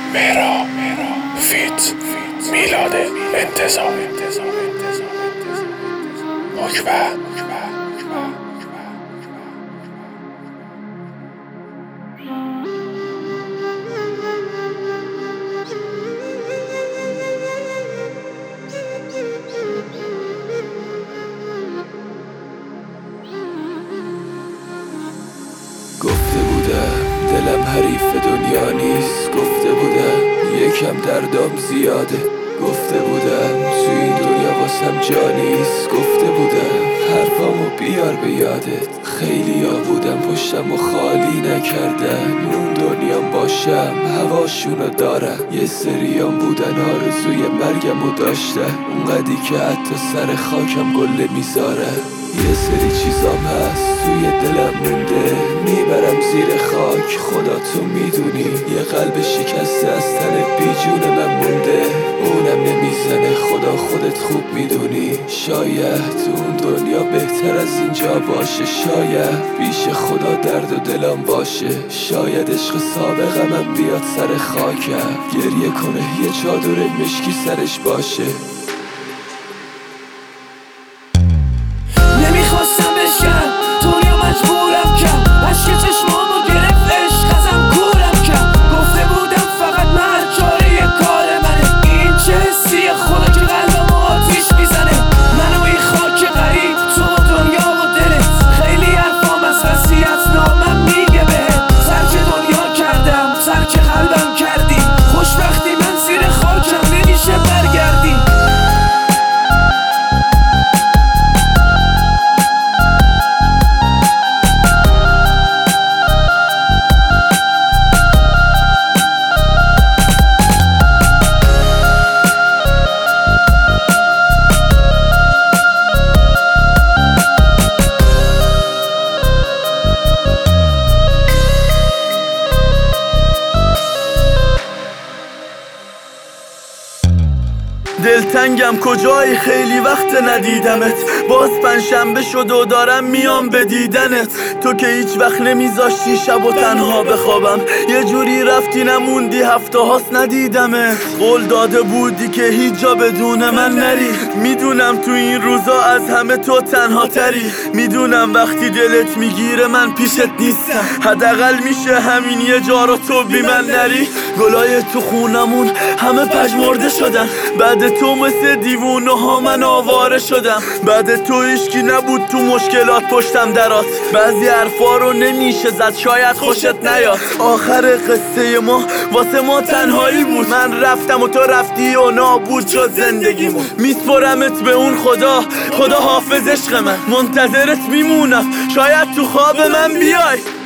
مهرا فیت میلاد انتظار مکبه. گفته بودم دلم حریف دنیا نیست، گفته بودم یکم دردام زیاده، گفته بودم تو این دنیا واسم جا نیست، گفته بودم حرفامو بیار به یادت. خیلیا بودم پشتم و خالی نکردن، اون دنیام باشم هواشونو دارم. یه سریام بودن آرزوی مرگمو داشتن، اونقدی که حتی سر خاکم گله میذارم. یه سری چیزام هست توی دلم مونده، میبرم زیر خاک، خدا تو میدونی. یه قلب شکسته از تن بیجون من مونده، اونم نمیزنه، خدا خودت خوب میدونی. شاید تو اون دنیا بهتر از اینجا باشه، شاید پیش خدا درد و دلم باشه، شاید عشق سابقمم بیاد سر خاکم، گریه کنه یه چادر مشکی سرش باشه. نمیخواستم بشم دنیا مجبورم کرد، عشق چشمامو گرفت عشق ازم کورم کرد. گفته بودم فقط من چاره کار منه، این چه حسیه خدا که قلبمو آتیش میزنه. من و این خاک غریب، تو و دنیا و دلت، خیلی حرفام از وصیت نامم میگه بهت. ترک دنیا کردم، ترک قلبم کردی، خوشبختی من زیر خاکم نمیشه برگردی. دلتنگم کجایی خیلی وقت ندیدمت، باز پنجشنبه شد و دارم میام به دیدنت. تو که هیچ وقت نمیذاشتی شب و تنها بخوابم، یه جوری رفتی نموندی، هفته هاست ندیدمت. قول داده بودی که هیچ جا بدون من نری، میدونم تو این روزا از همه تو تنها تری. میدونم وقتی دلت میگیره من پیشت نیستم، حداقل میشه همین یه جا رو تو بی من نری. گلای تو خونمون همه پژمرده شدن، بعد تو مثل دیوونه ها من آواره شدم. بعد تو هیچکی نبود تو مشکلات پشتم درات، بعضی حرفا رو نمیشه زد شاید خوشت نیاد. آخر قصه ما واسه ما تنهایی بود، من رفتم و تو رفتی و نابود شد زندگیمون. میسپرمت به اون خدا حافظ عشق من، منتظرت میمونم شاید تو خواب من بیای.